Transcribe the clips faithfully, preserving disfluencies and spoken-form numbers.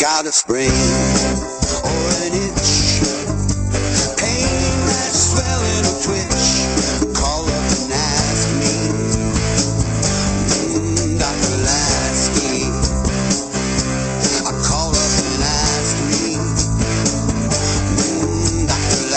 got a sprain or an itch, pain that's swelling or twitch, call up and ask me, mm, Doctor Lasky. I call up and ask me, mm, Doctor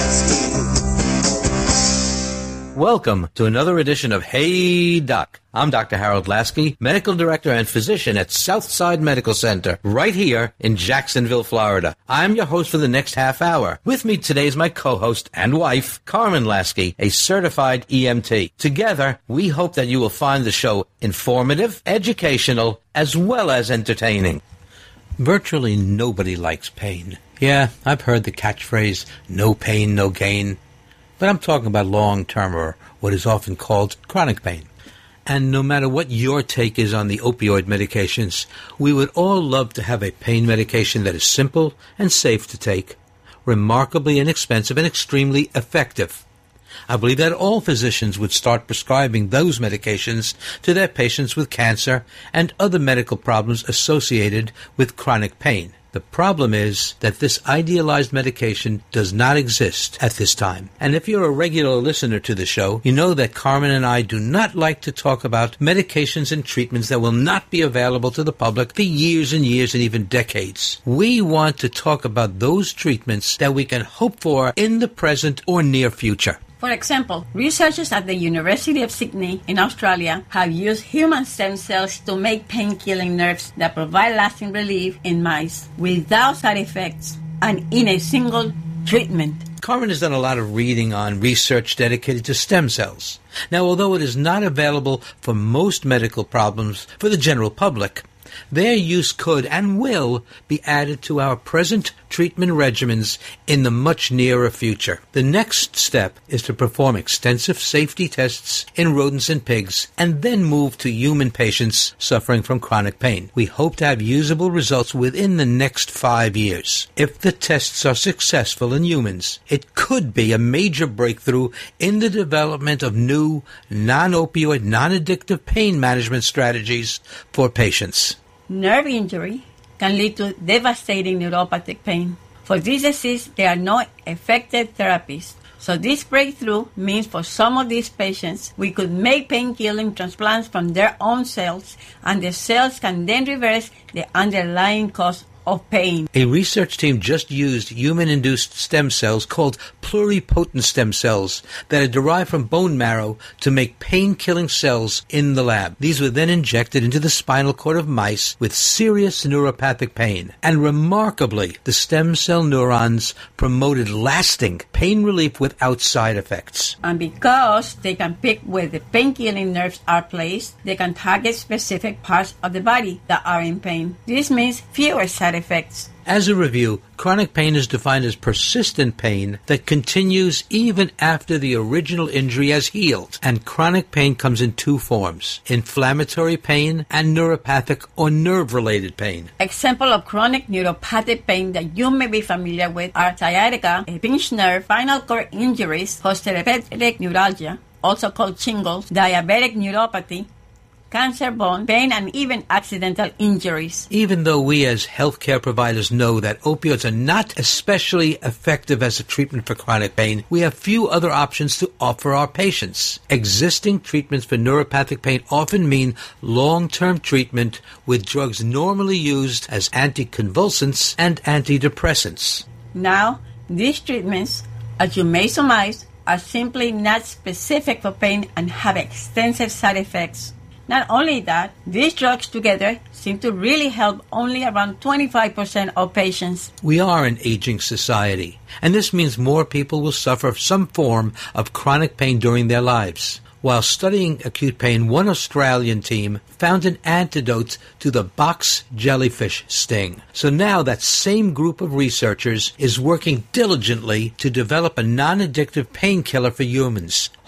Lasky. Welcome to another edition of Hey Doc. I'm Doctor Harold Lasky, Medical Director and Physician at Southside Medical Center, right here in Jacksonville, Florida. I'm your host for the next half hour. With me today is my co-host and wife, Carmen Lasky, a certified E M T. Together, we hope that you will find the show informative, educational, as well as entertaining. Virtually nobody likes pain. Yeah, I've heard the catchphrase, no pain, no gain. But I'm talking about long-term or what is often called chronic pain. And no matter what your take is on the opioid medications, we would all love to have a pain medication that is simple and safe to take, remarkably inexpensive and extremely effective. I believe that all physicians would start prescribing those medications to their patients with cancer and other medical problems associated with chronic pain. The problem is that this idealized medication does not exist at this time. And if you're a regular listener to the show, you know that Carmen and I do not like to talk about medications and treatments that will not be available to the public for years and years and even decades. We want to talk about those treatments that we can hope for in the present or near future. For example, researchers at the University of Sydney in Australia have used human stem cells to make pain-killing nerves that provide lasting relief in mice without side effects and in a single treatment. Carmen has done a lot of reading on research dedicated to stem cells. Now, although it is not available for most medical problems for the general public, their use could and will be added to our present treatment regimens in the much nearer future. The next step is to perform extensive safety tests in rodents and pigs and then move to human patients suffering from chronic pain. We hope to have usable results within the next five years. If the tests are successful in humans, it could be a major breakthrough in the development of new, non-opioid, non-addictive pain management strategies for patients. Nerve injury can lead to devastating neuropathic pain. For this disease, there are no effective therapies. So this breakthrough means for some of these patients, we could make pain-killing transplants from their own cells, and the cells can then reverse the underlying cause of pain. A research team just used human-induced stem cells called pluripotent stem cells that are derived from bone marrow to make pain-killing cells in the lab. These were then injected into the spinal cord of mice with serious neuropathic pain. And remarkably, the stem cell neurons promoted lasting pain relief without side effects. And because they can pick where the pain-killing nerves are placed, they can target specific parts of the body that are in pain. This means fewer side effects. As a review, chronic pain is defined as persistent pain that continues even after the original injury has healed. And chronic pain comes in two forms: inflammatory pain and neuropathic or nerve-related pain. Example of chronic neuropathic pain that you may be familiar with are sciatica, a pinched nerve, spinal cord injuries, post-herpetic neuralgia, also called shingles, diabetic neuropathy, cancer, bone pain, and even accidental injuries. Even though we as healthcare providers know that opioids are not especially effective as a treatment for chronic pain, we have few other options to offer our patients. Existing treatments for neuropathic pain often mean long-term treatment with drugs normally used as anticonvulsants and antidepressants. Now, these treatments, as you may surmise, are simply not specific for pain and have extensive side effects. Not only that, these drugs together seem to really help only around twenty-five percent of patients. We are an aging society, and this means more people will suffer some form of chronic pain during their lives. While studying acute pain, one Australian team found an antidote to the box jellyfish sting. So now that same group of researchers is working diligently to develop a non-addictive painkiller for humans.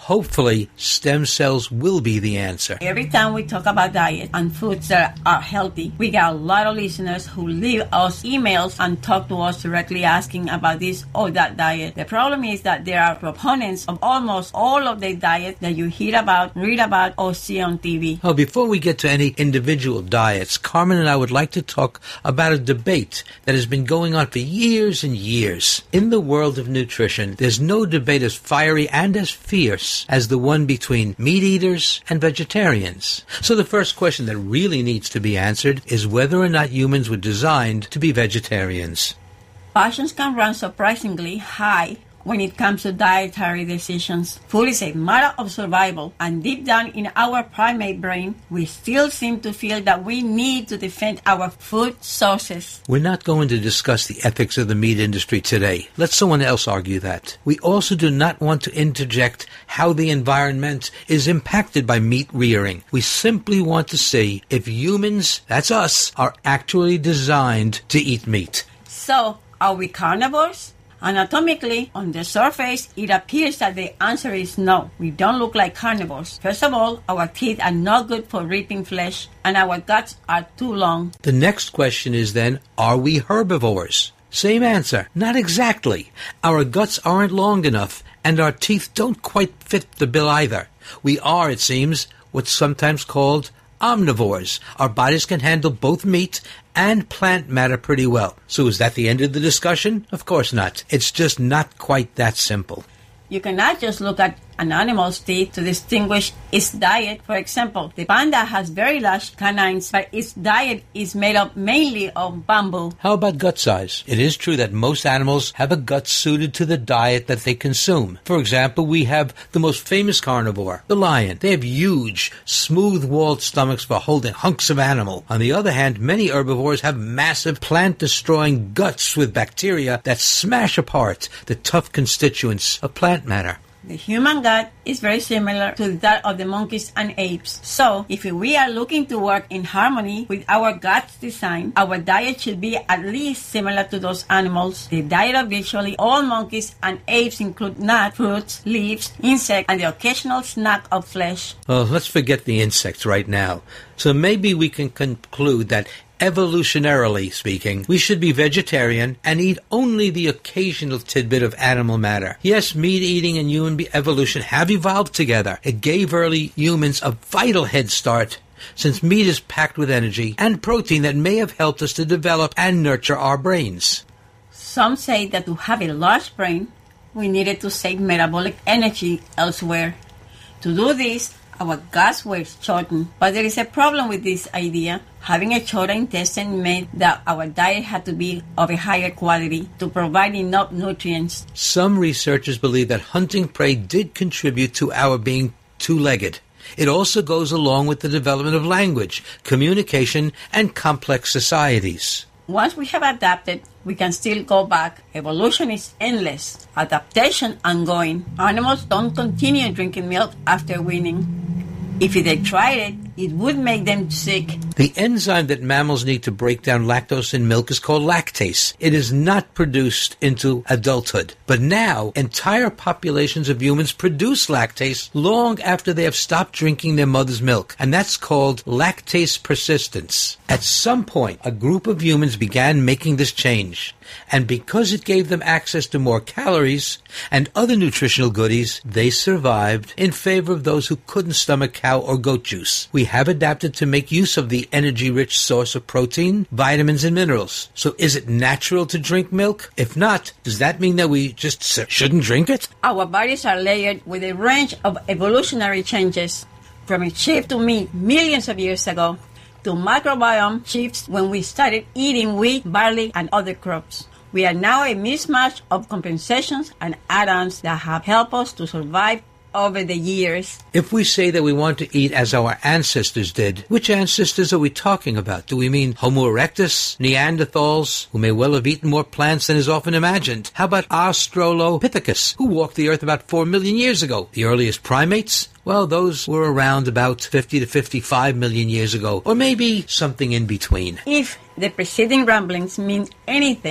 hopefully stem cells will be the answer. Every time we talk about diet and foods that are healthy, we get a lot of listeners who leave us emails and talk to us directly asking about this or that diet. The problem is that there are proponents of almost all of the diet that you hear about, read about, or see on T V. Oh, before we get to any individual diets, Carmen and I would like to talk about a debate that has been going on for years and years. In the world of nutrition, there's no debate as fiery and as fierce as the one between meat eaters and vegetarians. So the first question that really needs to be answered is whether or not humans were designed to be vegetarians. Passions can run surprisingly high when it comes to dietary decisions. Food is a matter of survival, and deep down in our primate brain, we still seem to feel that we need to defend our food sources. We're not going to discuss the ethics of the meat industry today. Let someone else argue that. We also do not want to interject how the environment is impacted by meat rearing. We simply want to see if humans, that's us, are actually designed to eat meat. So, are we carnivores? Anatomically, on the surface, it appears that the answer is no. We don't look like carnivores. First of all, our teeth are not good for ripping flesh, and our guts are too long. The next question is then, are we herbivores? Same answer. Not exactly. Our guts aren't long enough, and our teeth don't quite fit the bill either. We are, it seems, what's sometimes called omnivores. Our bodies can handle both meat and plant matter pretty well. So is that the end of the discussion? Of course not. It's just not quite that simple. You cannot just look at an animal's teeth to distinguish its diet. For example, the panda has very large canines, but its diet is made up mainly of bamboo. How about gut size? It is true that most animals have a gut suited to the diet that they consume. For example, we have the most famous carnivore, the lion. They have huge, smooth-walled stomachs for holding hunks of animal. On the other hand, many herbivores have massive plant-destroying guts with bacteria that smash apart the tough constituents of plant matter. The human gut is very similar to that of the monkeys and apes. So, if we are looking to work in harmony with our gut's design, our diet should be at least similar to those animals. The diet of virtually all monkeys and apes include nuts, fruits, leaves, insects, and the occasional snack of flesh. Oh, let's forget the insects right now. So maybe we can conclude that evolutionarily speaking, we should be vegetarian and eat only the occasional tidbit of animal matter. Yes, meat eating and human evolution have evolved together. It gave early humans a vital head start, since meat is packed with energy and protein that may have helped us to develop and nurture our brains. Some say that to have a large brain, we needed to save metabolic energy elsewhere. To do this, our guts were shortened. But there is a problem with this idea. Having a shorter intestine meant that our diet had to be of a higher quality to provide enough nutrients. Some researchers believe that hunting prey did contribute to our being two-legged. It also goes along with the development of language, communication, and complex societies. Once we have adapted, we can still go back. Evolution is endless. Adaptation ongoing. Animals don't continue drinking milk after weaning. If they tried it, it would make them sick. The enzyme that mammals need to break down lactose in milk is called lactase. It is not produced into adulthood. But now, entire populations of humans produce lactase long after they have stopped drinking their mother's milk. And that's called lactase persistence. At some point, a group of humans began making this change. And because it gave them access to more calories and other nutritional goodies, they survived in favor of those who couldn't stomach cow or goat juice. We have adapted to make use of the energy-rich source of protein, vitamins, and minerals. So is it natural to drink milk? If not, does that mean that we just shouldn't drink it? Our bodies are layered with a range of evolutionary changes, from a shift to meat millions of years ago, to microbiome shifts when we started eating wheat, barley, and other crops. We are now a mismatch of compensations and add-ons that have helped us to survive over the years. If we say that we want to eat as our ancestors did, which ancestors are we talking about? Do we mean Homo erectus, Neanderthals, who may well have eaten more plants than is often imagined? How about Australopithecus, who walked the earth about four million years ago? The earliest primates? Well, those were around about fifty to fifty-five million years ago, or maybe something in between. If the preceding ramblings mean anything,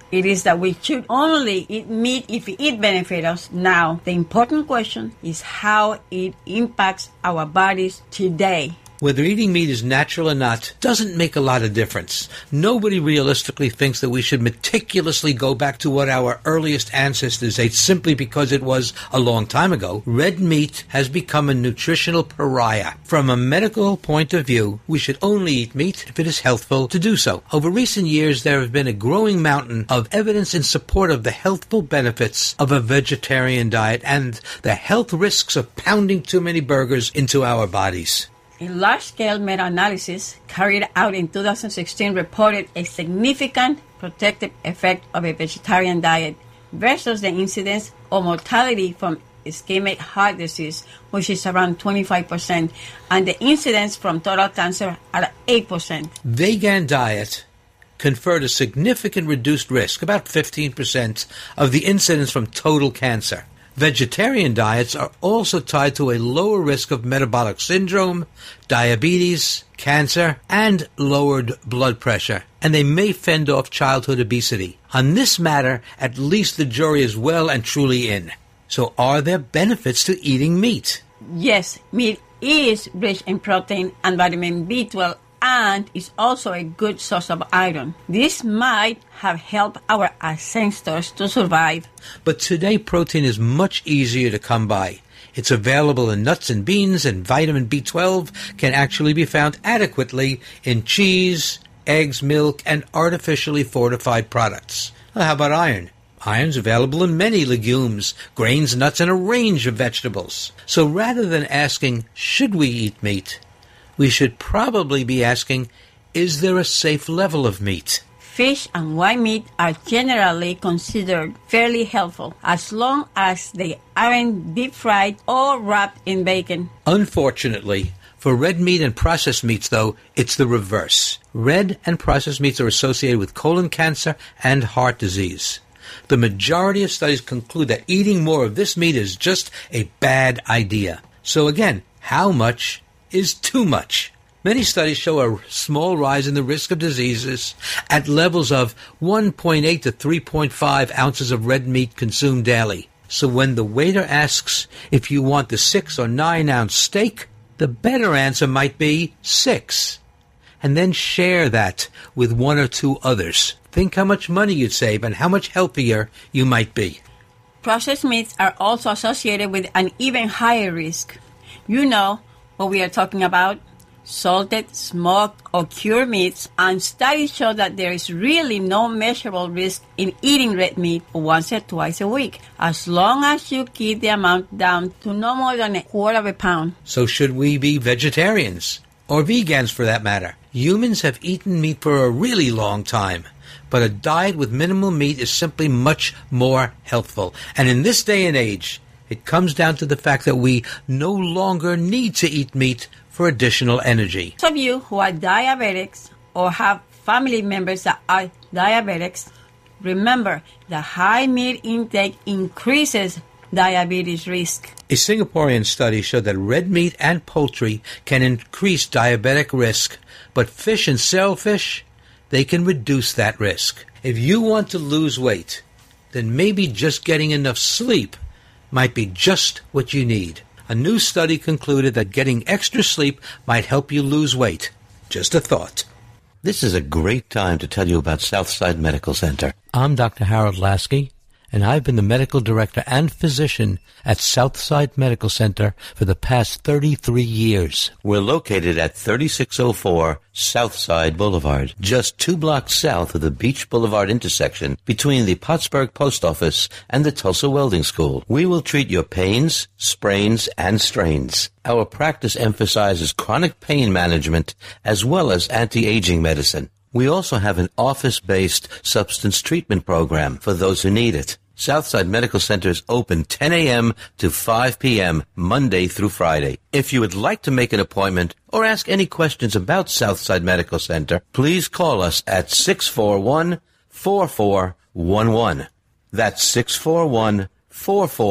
It is that we should only eat meat if it benefits us now. The important question is how it impacts our bodies today. Whether eating meat is natural or not doesn't make a lot of difference. Nobody realistically thinks that we should meticulously go back to what our earliest ancestors ate simply because it was a long time ago. Red meat has become a nutritional pariah. From a medical point of view, we should only eat meat if it is healthful to do so. Over recent years, there has been a growing mountain of evidence in support of the healthful benefits of a vegetarian diet and the health risks of pounding too many burgers into our bodies. A large-scale meta-analysis carried out in two thousand sixteen reported a significant protective effect of a vegetarian diet versus the incidence of mortality from ischemic heart disease, which is around twenty-five percent, and the incidence from total cancer at eight percent. Vegan diet conferred a significant reduced risk, about fifteen percent, of the incidence from total cancer. Vegetarian diets are also tied to a lower risk of metabolic syndrome, diabetes, cancer, and lowered blood pressure, and they may fend off childhood obesity. On this matter, at least the jury is well and truly in. So are there benefits to eating meat? Yes, meat is rich in protein and vitamin B twelve and is also a good source of iron. This might have helped our ancestors to survive. But today protein is much easier to come by. It's available in nuts and beans, and vitamin B twelve can actually be found adequately in cheese, eggs, milk, and artificially fortified products. Well, how about iron? Iron's available in many legumes, grains, nuts, and a range of vegetables. So rather than asking, should we eat meat, we should probably be asking, is there a safe level of meat? Fish and white meat are generally considered fairly healthful as long as they aren't deep-fried or wrapped in bacon. Unfortunately, for red meat and processed meats, though, it's the reverse. Red and processed meats are associated with colon cancer and heart disease. The majority of studies conclude that eating more of this meat is just a bad idea. So again, how much is too much? Many studies show a small rise in the risk of diseases at levels of one point eight to three point five ounces of red meat consumed daily. So when the waiter asks if you want the six or nine ounce steak, the better answer might be six. And then share that with one or two others. Think how much money you'd save and how much healthier you might be. Processed meats are also associated with an even higher risk. You know what we are talking about: salted, smoked, or cured meats, and studies show that there is really no measurable risk in eating red meat once or twice a week, as long as you keep the amount down to no more than a quarter of a pound. So should we be vegetarians? Or vegans, for that matter? Humans have eaten meat for a really long time, but a diet with minimal meat is simply much more healthful. And in this day and age, it comes down to the fact that we no longer need to eat meat for additional energy. Those of you who are diabetics or have family members that are diabetics, remember the high meat intake increases diabetes risk. A Singaporean study showed that red meat and poultry can increase diabetic risk, but fish and shellfish, they can reduce that risk. If you want to lose weight, then maybe just getting enough sleep might be just what you need. A new study concluded that getting extra sleep might help you lose weight. Just a thought. This is a great time to tell you about Southside Medical Center. I'm Doctor Harold Lasky, and I've been the medical director and physician at Southside Medical Center for the past thirty-three years. We're located at thirty-six oh four Southside Boulevard, just two blocks south of the Beach Boulevard intersection between the Pottsburg Post Office and the Tulsa Welding School. We will treat your pains, sprains, and strains. Our practice emphasizes chronic pain management as well as anti-aging medicine. We also have an office-based substance treatment program for those who need it. Southside Medical Center is open ten a.m. to five p.m. Monday through Friday. If you would like to make an appointment or ask any questions about Southside Medical Center, please call us at six four one, four four one one. That's six four one, four four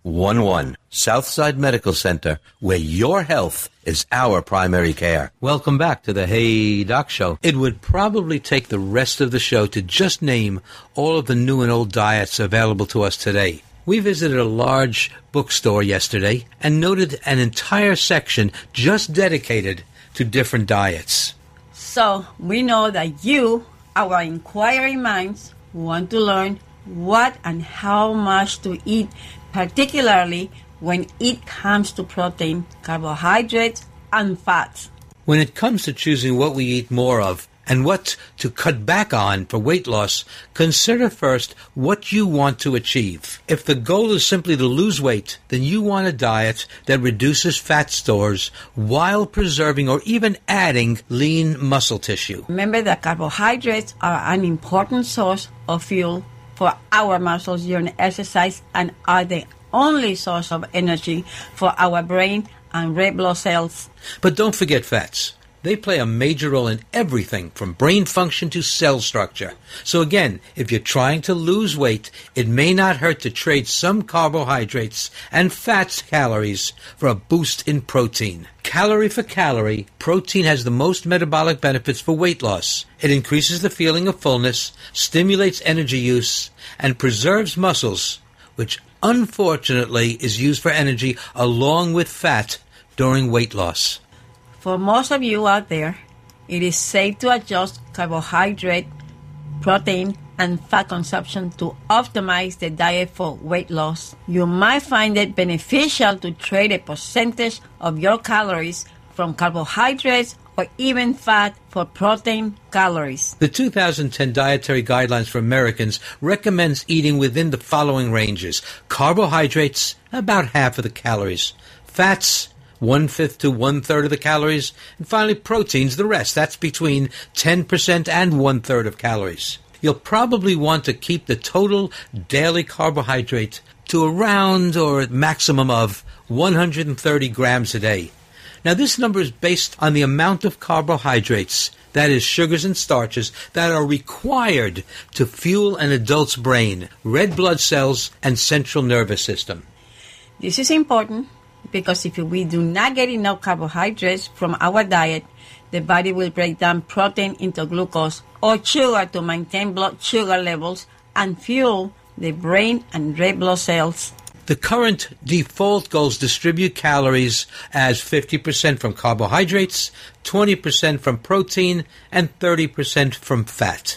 one one. Southside Medical Center, where your health is our primary care. Welcome back to the Hey Doc Show. It would probably take the rest of the show to just name all of the new and old diets available to us today. We visited a large bookstore yesterday and noted an entire section just dedicated to different diets. So we know that you, our inquiring minds, want to learn what and how much to eat, particularly when it comes to protein, carbohydrates, and fats. When it comes to choosing what we eat more of and what to cut back on for weight loss, consider first what you want to achieve. If the goal is simply to lose weight, then you want a diet that reduces fat stores while preserving or even adding lean muscle tissue. Remember that carbohydrates are an important source of fuel for our muscles during exercise and are the only source of energy for our brain and red blood cells. But don't forget fats. They play a major role in everything from brain function to cell structure. So again, if you're trying to lose weight, it may not hurt to trade some carbohydrates and fats calories for a boost in protein. Calorie for calorie, protein has the most metabolic benefits for weight loss. It increases the feeling of fullness, stimulates energy use, and preserves muscles, which unfortunately is used for energy along with fat during weight loss. For most of you out there, it is safe to adjust carbohydrate, protein, and fat consumption to optimize the diet for weight loss. You might find it beneficial to trade a percentage of your calories from carbohydrates or even fat for protein calories. The two thousand ten Dietary Guidelines for Americans recommends eating within the following ranges: carbohydrates, about half of the calories; fats, one-fifth to one-third of the calories; and finally proteins, the rest. That's between ten percent and one-third of calories. You'll probably want to keep the total daily carbohydrate to around or maximum of one hundred thirty grams a day. Now, this number is based on the amount of carbohydrates, that is, sugars and starches, that are required to fuel an adult's brain, red blood cells, and central nervous system. This is important because if we do not get enough carbohydrates from our diet, the body will break down protein into glucose or sugar to maintain blood sugar levels and fuel the brain and red blood cells. The current default goals distribute calories as fifty percent from carbohydrates, twenty percent from protein, and thirty percent from fat.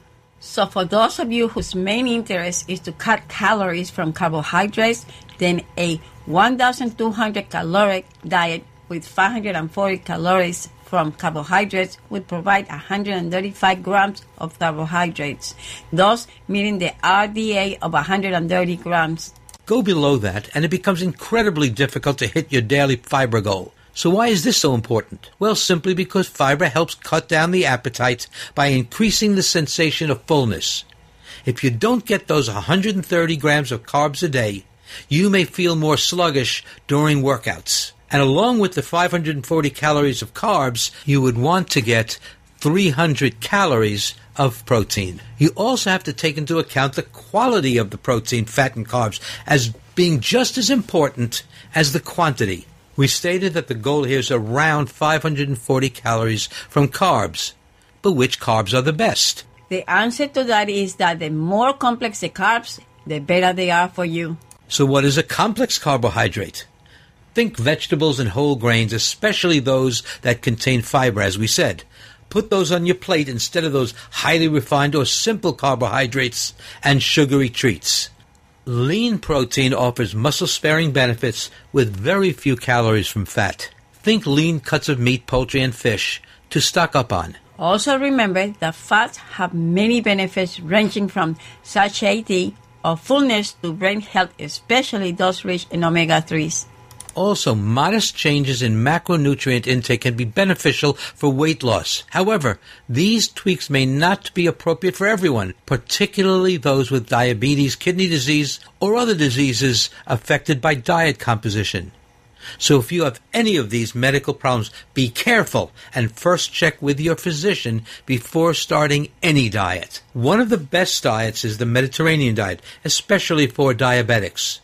So for those of you whose main interest is to cut calories from carbohydrates, then a one thousand two hundred caloric diet with five hundred forty calories from carbohydrates would provide one hundred thirty-five grams of carbohydrates, thus meeting the R D A of one hundred thirty grams. Go below that, and it becomes incredibly difficult to hit your daily fiber goal. So why is this so important? Well, simply because fiber helps cut down the appetite by increasing the sensation of fullness. If you don't get those one hundred thirty grams of carbs a day, you may feel more sluggish during workouts. And along with the five hundred forty calories of carbs, you would want to get three hundred calories of protein. You also have to take into account the quality of the protein, fat, and carbs as being just as important as the quantity. We stated that the goal here is around five hundred forty calories from carbs. But which carbs are the best? The answer to that is that the more complex the carbs, the better they are for you. So what is a complex carbohydrate? Think vegetables and whole grains, especially those that contain fiber, as we said. Put those on your plate instead of those highly refined or simple carbohydrates and sugary treats. Lean protein offers muscle-sparing benefits with very few calories from fat. Think lean cuts of meat, poultry, and fish to stock up on. Also remember that fats have many benefits ranging from satiety or fullness to brain health, especially those rich in omega threes. Also, modest changes in macronutrient intake can be beneficial for weight loss. However, these tweaks may not be appropriate for everyone, particularly those with diabetes, kidney disease, or other diseases affected by diet composition. So if you have any of these medical problems, be careful and first check with your physician before starting any diet. One of the best diets is the Mediterranean diet, especially for diabetics.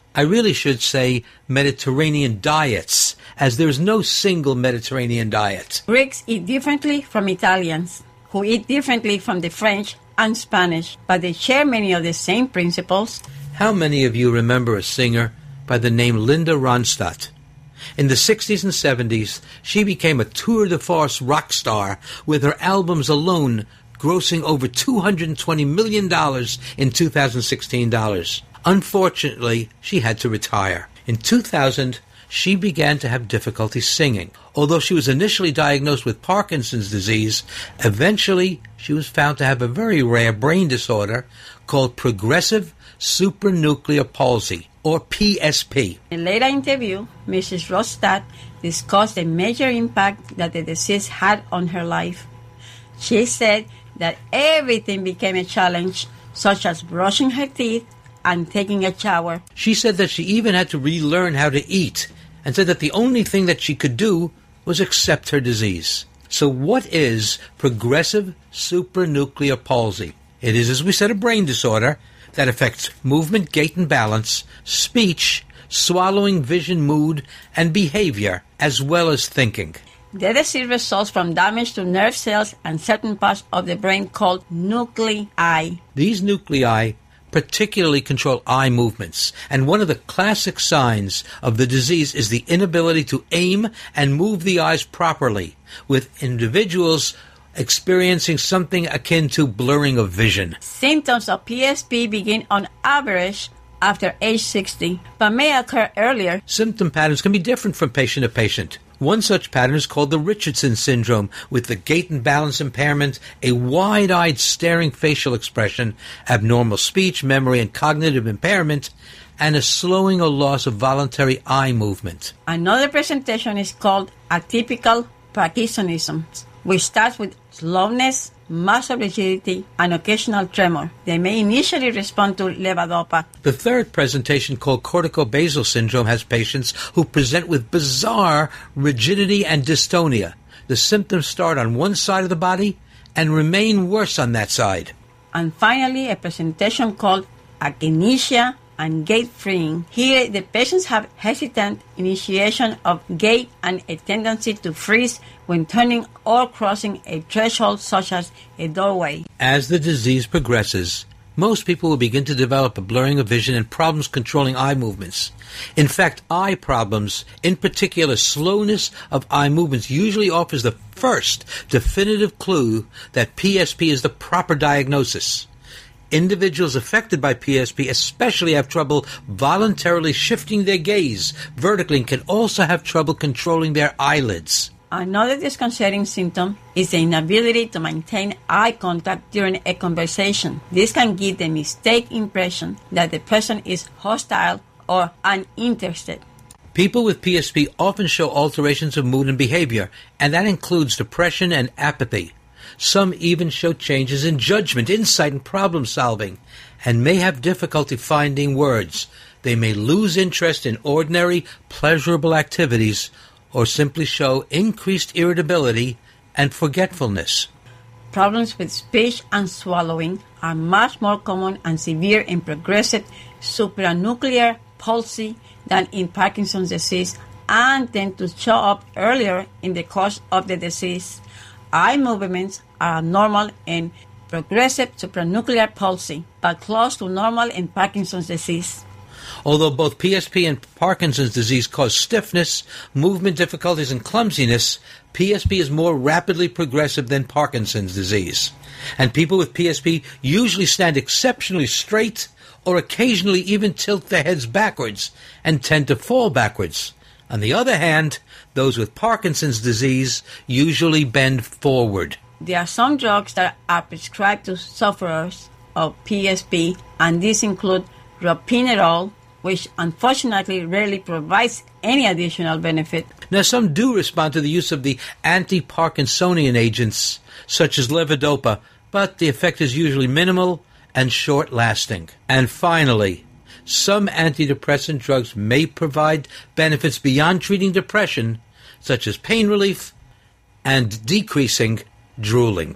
I really should say Mediterranean diets, as there is no single Mediterranean diet. Greeks eat differently from Italians, who eat differently from the French and Spanish, but they share many of the same principles. How many of you remember a singer by the name Linda Ronstadt? In the sixties and seventies, she became a tour de force rock star, with her albums alone grossing over two hundred twenty million dollars in two thousand sixteen dollars. Unfortunately, she had to retire. In two thousand, she began to have difficulty singing. Although she was initially diagnosed with Parkinson's disease, eventually she was found to have a very rare brain disorder called progressive supranuclear palsy, or P S P. In a later interview, Missus Ronstadt discussed the major impact that the disease had on her life. She said that everything became a challenge, such as brushing her teeth and taking a shower. She said that she even had to relearn how to eat, and said that the only thing that she could do was accept her disease. So what is progressive supranuclear palsy? It is, as we said, a brain disorder that affects movement, gait, and balance, speech, swallowing, vision, mood, and behavior, as well as thinking. The disease results from damage to nerve cells and certain parts of the brain called nuclei. These nuclei particularly control eye movements, and one of the classic signs of the disease is the inability to aim and move the eyes properly, with individuals experiencing something akin to blurring of vision. Symptoms of P S P begin on average after age sixty, but may occur earlier. Symptom patterns can be different from patient to patient. One such pattern is called the Richardson syndrome, with the gait and balance impairment, a wide-eyed staring facial expression, abnormal speech, memory, and cognitive impairment, and a slowing or loss of voluntary eye movement. Another presentation is called atypical Parkinsonism, which starts with slowness, muscle rigidity, and occasional tremor. They may initially respond to levodopa. The third presentation, called corticobasal syndrome, has patients who present with bizarre rigidity and dystonia. The symptoms start on one side of the body and remain worse on that side. And finally, a presentation called akinesia and gait freeing. Here, the patients have hesitant initiation of gait and a tendency to freeze when turning or crossing a threshold such as a doorway. As the disease progresses, most people will begin to develop a blurring of vision and problems controlling eye movements. In fact, eye problems, in particular slowness of eye movements, usually offers the first definitive clue that P S P is the proper diagnosis. Individuals affected by P S P especially have trouble voluntarily shifting their gaze vertically and can also have trouble controlling their eyelids. Another disconcerting symptom is the inability to maintain eye contact during a conversation. This can give the mistaken impression that the person is hostile or uninterested. People with P S P often show alterations of mood and behavior, and that includes depression and apathy. Some even show changes in judgment, insight, and problem solving, and may have difficulty finding words. They may lose interest in ordinary, pleasurable activities, or simply show increased irritability and forgetfulness. Problems with speech and swallowing are much more common and severe in progressive supranuclear palsy than in Parkinson's disease, and tend to show up earlier in the course of the disease. Eye movements are normal in progressive supranuclear palsy, but close to normal in Parkinson's disease. Although both P S P and Parkinson's disease cause stiffness, movement difficulties, and clumsiness, P S P is more rapidly progressive than Parkinson's disease. And people with P S P usually stand exceptionally straight or occasionally even tilt their heads backwards and tend to fall backwards. On the other hand, those with Parkinson's disease usually bend forward. There are some drugs that are prescribed to sufferers of P S P, and these include ropinirole, which unfortunately rarely provides any additional benefit. Now, some do respond to the use of the anti-Parkinsonian agents, such as levodopa, but the effect is usually minimal and short-lasting. And finally, some antidepressant drugs may provide benefits beyond treating depression, such as pain relief and decreasing drooling.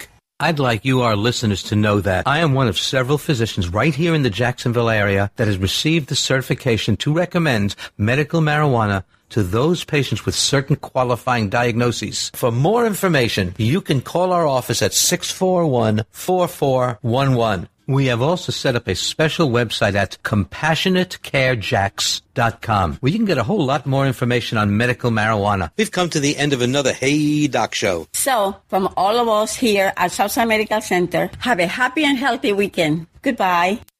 I'd like you, our listeners, to know that I am one of several physicians right here in the Jacksonville area that has received the certification to recommend medical marijuana to those patients with certain qualifying diagnoses. For more information, you can call our office at six four one, four four one one. We have also set up a special website at compassionate care jacks dot com, where you can get a whole lot more information on medical marijuana. We've come to the end of another Hey Doc show. So, from all of us here at Southside Medical Center, have a happy and healthy weekend. Goodbye.